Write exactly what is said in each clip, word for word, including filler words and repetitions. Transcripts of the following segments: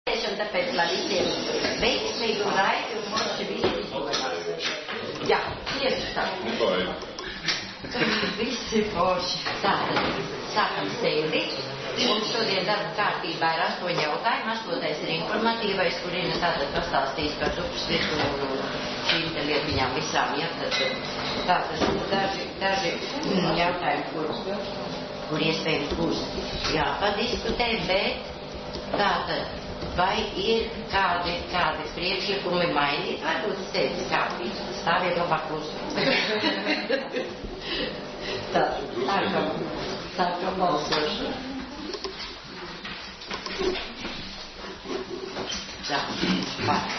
Tāpēc, lai visiem veiksmīgu laiku un moči visi izdomās. Jā, tieši tā. Visi forši. Tātad, sākam sēdi. Un šodien darba kārtībā ir astoņi jautājumi. Astotais ir informatīvais, kur Ina tātad pastāstīs par upes virsmu un šīm te lietiņām visām. Ja, tad, tātad daži, daži jautājumi, kur, kur iespējams būs jāpadiskutē, bet tātad. Vai ir kādi, kādi priekšlikumi mainīt? Varbūt steidz kāpīt, stāviet labāk klusu. Tā, sākam, sākam balsošanu. Tā, pat.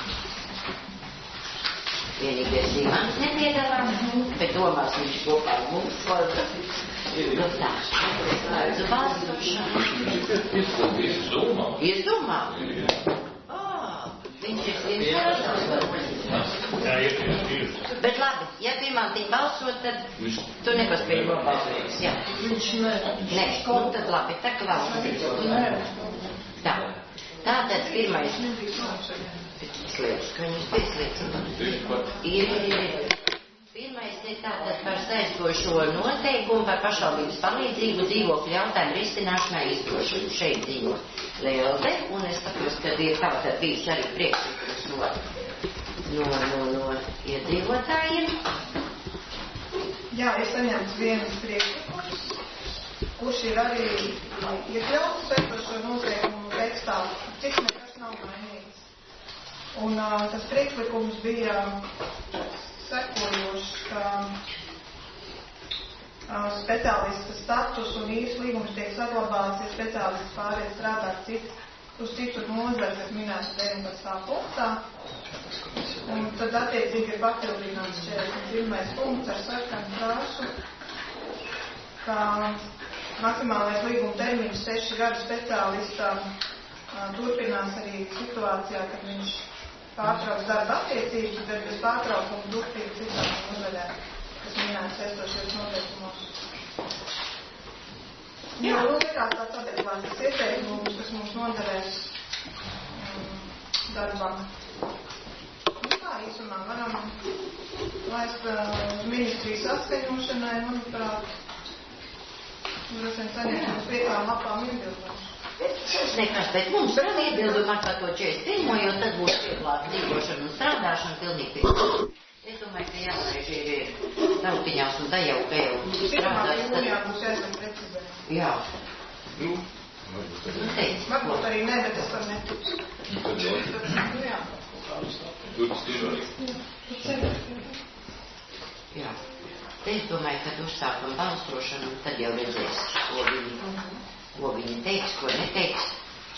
Vienīgais Zimans nepiedalās, bet domās viņš kopā ar mums kolda. Nu tā, lūdzu balsošanu. Izdomā. Izdomā? Ā, viņš ir slims. Jā, ir, ir. Bet labi, ja Zimantiņ balsot, tad tu nepaspēji nobalsot. Jā. Viņš ne. Nē, nu tad labi, tā klausīs. Tā. Tātad pirmais. Slēdz, ka viņus pieslēdz. Ir, ir, ir. Pirmais ir tātad par saistošo noteikumu par pašvaldības palīdzību dzīvokļu jautājumu risināšanai izdošanu. Šeit dzīvo Lielde, un es saprotu, ka ir tātad bijis arī priekšlikums no, no, no, no iedzīvotājiem. Jā, ir saņemts vienas priekšlikums, kurš ir arī iekļauts saistošo noteikumu tekstā, cik nekas nav mainīts. Un uh, tas priekšlikums bija sekojošs, ka uh, speciālista status un īres līgums tiek saglabāts, ja speciālists pāriet strādāt cit, uz citu nozari, kas minēts deviņpadsmitā punktā. Un tad attiecīgi ir papildināts četrdesmit pirmais punkts ar sarkanu krāsu, ka maksimālais līguma termiņš seši gadu speciālistam uh, turpinās arī situācijā, kad viņš pārtrauc darba attiecības, bet bez pārtraukuma turpina citām nozarēm, kas minēts saistošajos noteikumos. Jā, nu likās tāds adekvāts ieteikums, kas mums noderēs um, darbam. Nu tā, īsumā varam laist uh, ministrijas atskaņošanai, manuprāt, droši vien saņemt uz piekām lapām iebildumus. Nekas, bet mums var iebildumā par to četrdesmit pirmo, jo tad būs pieklāta dzīvošana un strādāšana pilnīgi pieklāta. Es domāju, ka jālaiž ir tautiņās un tā jau, ka jau strādājas. Pirmā jūnijā būs jāsaka precizē. Jā. Nu, Nu, teic. Varbūt arī ne, bet es par neticu. tad Jā. tur tas ir. Jā. Es domāju, ka uzsākam balsošanu un tad jau redzēs, ko viņi, ko viņi teiks, ko neteiks.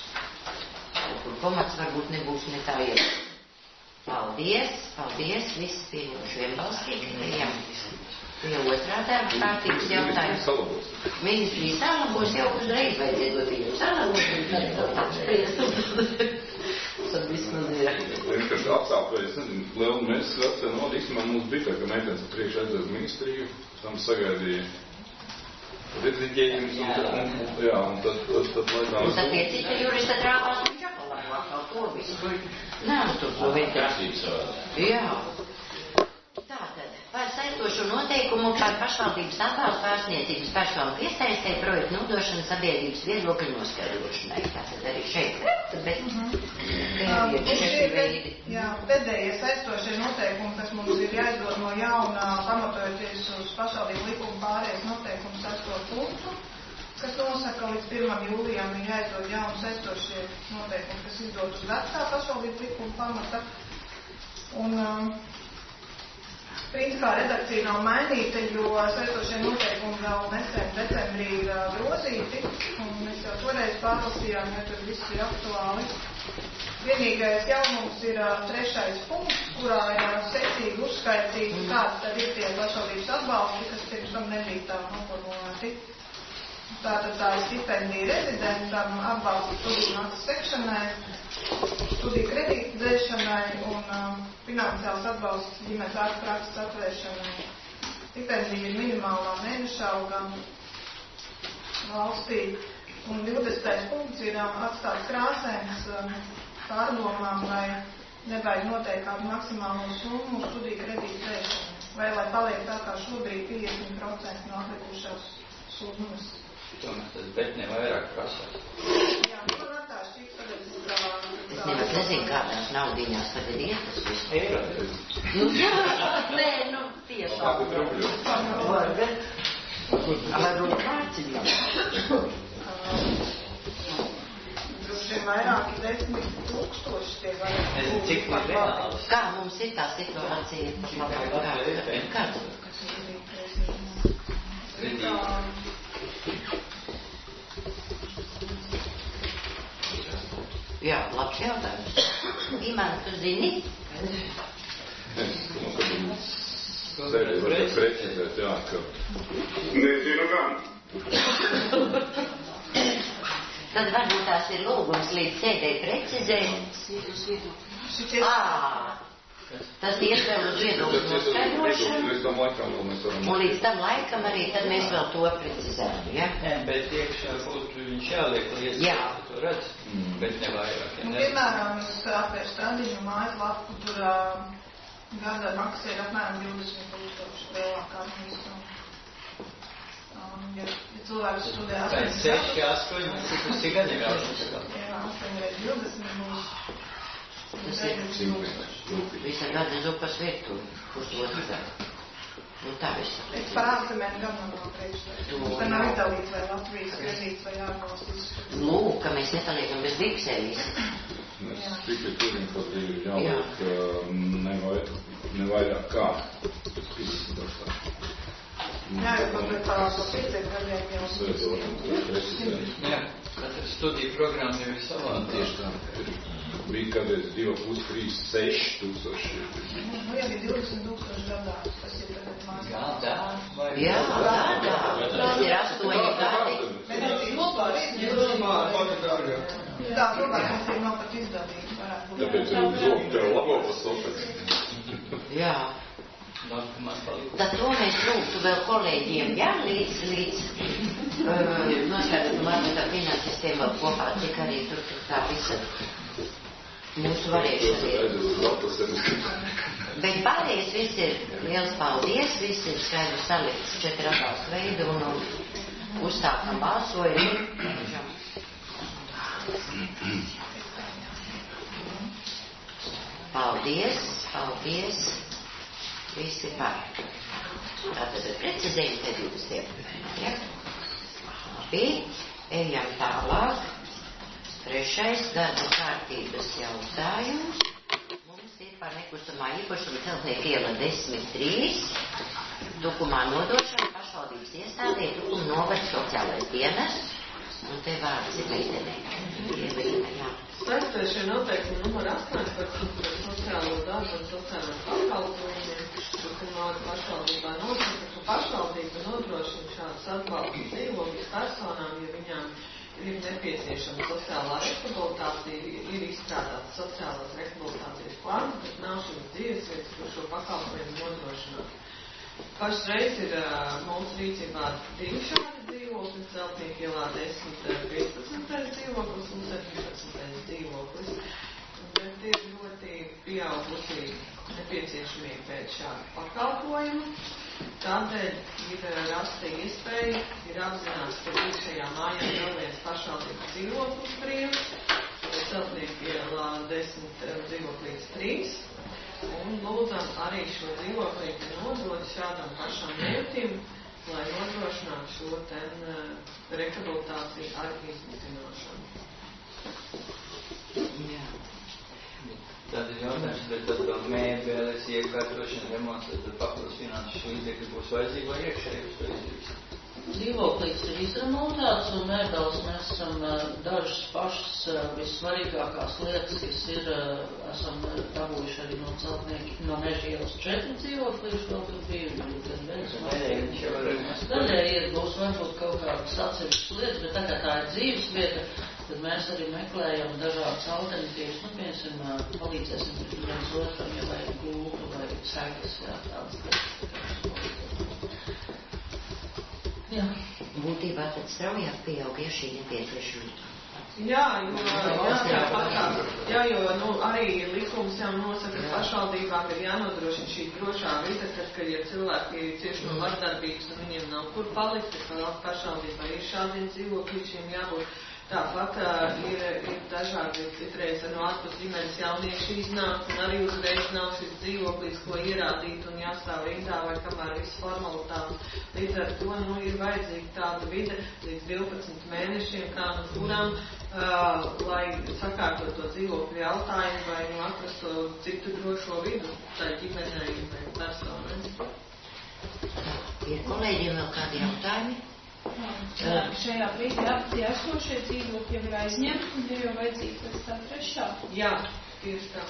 Kur komats varbūt nebūs ne tā iet. Paldies, paldies, viss pieņemšu vienbalstīgi. Ejam pie otrā darba kārtības jautājums. Ministrija salabos jau uzreiz vajadzēja dot viņu salabos un tad kaut apspriest. Tad vismaz ir. Vienkārši apsāpēju, es nezinu, lielu mēs vecē nodi, īstenībā mums bija tā, ka meitenes priekš aizies ministriju, tam sagaidīja redzīgi, un, jā, un tad, tad, tad laikās... Un tad pie cita jurista trāpās un čakalā kaut to visu. Nav tur ko vienkārši. Jā. Tātad, par saistošo noteikumu par pašvaldības atbalstu pārsniedzības personu piesaistē projektu nodošanu sabiedrības viedokļu noskaidrošanai. Tātad arī šeit. Bet, Um, šie, jā, pēdējie saistošie noteikumi, kas mums ir jāizdod no jauna, pamatojoties uz pašvaldību likumu pārējais noteikumu sesto punktu, kas nosaka līdz pirmam jūlijam ir jāizdod jauni saistošie noteikumi, kas izdod uz vecā pašvaldību likumu pamata. Un, um, principā redakcija nav mainīta, jo saistošie noteikumi vēl nesen decembrī ir uh, grozīti, un mēs jau toreiz pārlasījām, jo tur viss ir aktuāli. Vienīgais jaunums ir uh, trešais punkts, kurā ir uh, secīgi uzskaitīti, kāds tad ir tie pašvaldības atbalsti, kas pirms tam nebija tā noformulēti. Tātad tā ir stipendija rezidentam, atbalsta studiju maksas sekšanai, studiju kredītu dzēšanai un uh, finansiāls atbalsts ģimenes ārstprakses atvēršanai. Stipendija ir minimālā mēneša alga valstī. Un divdesmitais punkts ir atstāts krāsēns pārdomām, vai nevajag noteikt kādu maksimālo summu studiju kredītu vēršanai. Vai lai paliek tā kā šobrīd piecdesmit procenti no atlikušās summas. Tomēr tas bet ne vairāk prasās. Jā, nu man tā šķiet, ka tas ir tā... Es nemaz nezinu, kādās naudiņās tad ir ietas visu. Jā. Nu, jā, nē, nu, tiešām. Kādu trupļu? Varu kāciņā. Droši vien vairāki desmit tūkstoši tie varētu būt. Cik ir reāls? Kā mums ir tā situācija? Kāda? Jā, labs jautājums. Imāna, tu zini? Es, nu, kad mums sevi varētu precizēt, jā, ka... Nezinu gan. Tad varbūt tās ir lūgums līdz sēdēji precizēt. Ā, tas iet vēl uz viedokļu noskaidrošanu. Līdz tam laikam vēl mēs varam... Un līdz tam laikam arī tad mēs vēl to precizējam, ja? Nē, bet iekšā būtu viņš jāliek lietas, Jā. tu redz, mm. bet ne vairāk. Nu, piemēram, es atvēršu Stradiņu mājaslapu, tur uh, gada maksa ir apmēram divdesmit tūkstoši lielākā visu. Um, ja, ja cilvēks studē astoņdesmit seši, astoņi, cik ir gadiem jāuzskatā? Jā, astoņi vai divdesmit būs. Tas ir visa gada zupas virtuvi, kurš to redzētu. Nu tā visu. Es par ārzemēm gan nav priekšstāju. Mums te nav izdalīts vai Latvijas kredīts vai ārvalstis. Lūk, ka mēs nepaliekam bez biksēlīs. Mēs tikai turim, ka ir jāliek ne vairāk kā. Jā, jo pat par pārāko pieciem gadiem jau Jā, katra studija programma jau ir savāda. Tieši tā. Bija kādreiz divi, pus, trīs, seši tūkstoši. Nu, ja bija divdesmit tūkstoši gadā, tas ir tagad mās. Gadā? Vai Jā, gadā. Tas ir astoņi gadi. Bet tas ir vispār tā, protams, ir nav pat izdalīts. Tāpēc ir zobu tev labo pasaules. Jā. Tad to mēs lūgtu vēl kolēģiem, jā, līdz, līdz uh, noskaidrotu varbūt ar finansistiem vēl kopā, cik arī tur tā visa mūsu varēšana ir. Bet pārējais viss ir liels paldies, viss ir skaidrs salikts četratās veidu un uzstākam balsojumu. Paldies, paldies. Visi par. Tātad ir precizējumi te divdesmit. Ja? Labi, ejam tālāk. Trešais darba kārtības jautājums. Mums ir par nekustamā īpašuma Celtnieku iela desmit trīs. Tukumā nodošana pašvaldības iestādē Tukuma novada sociālais dienests. Un te vārds ir meitenei. Jā. Saistošie noteikumi numur astoņi par sociālo darbu un sociālajiem pakalpojumiem, Tukumā pašvaldībā nosaka, ka pašvaldība nodrošina šādus atbalstus dzīvokļus personām, ja viņām ir nepieciešama sociālā rehabilitācija, ir izstrādāts sociālās rehabilitācijas plāns, bet nav šīs dzīvesvietas, kur šo pakalpojumu nodrošināt. Pašreiz ir uh, mūsu rīcībā divi šādi dzīvokļi, Celtnieku ielā desmit, piecpadsmitais dzīvoklis un septiņpadsmitais dzīvoklis. Bet ir ļoti pieaugusi nepieciešamība pēc šāda pakalpojuma. Tādēļ ir rasta iespēja, ir apzināts, ka ir šajā mājā vēl viens pašvaldības dzīvoklis brīvs, Celtnieku ielā desmit dzīvoklīts trīs. Un lūdzam arī šo dzīvoklīti nodot šādam pašam mērķim, lai nodrošinātu šo ten uh, rehabilitāciju ar izmitināšanu. Jā. Tad ir jautājums, bet tad vēl mēbeles, iekārtošana, remonts, tad papildus finanšu līdzekļi būs vajadzīgi vai iekšēji uz to izdarīs? Dzīvoklīts ir izremontēts un mēbeles mēs esam dažas pašas vissvarīgākās lietas, kas ir, esam dabūjuši arī no Celtnieka, no Mežielas četri dzīvoklīši, vēl tur bija gan benzumās. Daļai ir, būs varbūt kaut kādas atsevišķas lietas, bet tā kā tā ir dzīves vieta, tad mēs arī meklējam dažādas alternatīvas, nu, piemēram, palīdzēsim viens otram, ja vajag gultu vai sekas, jā, tādas lietas. Jā. būtībā tad straujāk pieaug, ja šī nepieciešamība. Jā, jo, jā, tāpat kā, jā, jo nu, arī likums jau nosaka, ka pašvaldībām ir jānodrošina šī drošā vide, kad, kad ja cilvēki cieši no vardarbības un viņiem nav kur palikt, tad pašvaldībā ir šādiem dzīvokļiem jābūt. Tāpat uh, ir, ir dažādi citreiz no ārpus ģimenes jaunieši iznāk un arī uzreiz nav šis dzīvoklis, ko ierādīt un jāstāv rindā vai kamēr viss formalitātes. Līdz ar to nu, ir vajadzīga tāda vide līdz divpadsmit mēnešiem, kā nu kuram, uh, lai sakārtot to dzīvokļu jautājumu vai nu atrastu citu drošo vidu tai ģimenei vai personai. Ir kolēģiem vēl kādi jautājumi? Jā, šajā brīdī abi esošie dzīvokļi ir aizņemti un ir jau vajadzīgi pēc tā trešā. Jā, tieši tā.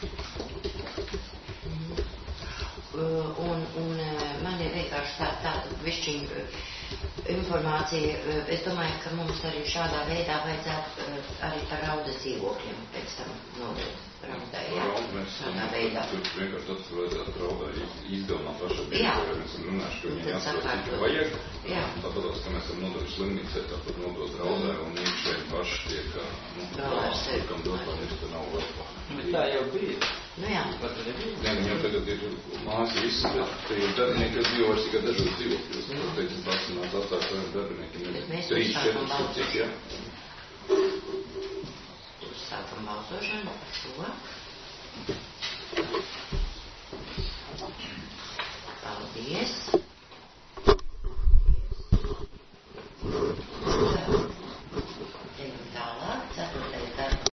Un, un man ir vienkārši tā, tā višķiņ informācija. Es domāju, ka mums arī šādā veidā vajadzētu arī par raudas dzīvokļiem pēc tam nodot. Raudai, jā. Šādā veidā. Tur vienkārši tas vajadzētu raudai izdomāt pašai, jo mēs esam runājuši, ka viņi jāsaprot, cik vajag. Tāpat, ka mēs esam nodojuši slimnīcai, tāpat nodot raudai un iekšēji paši tiek, nu, kam dot, lai viņš tur nav vajag. Bet tā jau bija. Nu jā. Nē, viņam tagad ir māsi visi, bet tie ir darbinieki, kas dzīvo vairs tikai dažos dzīvokļos. Es teiktu, pasināt atstāt saviem darbiniekiem. trīs, četri, cik, jā. Sākam balsošanu par šo.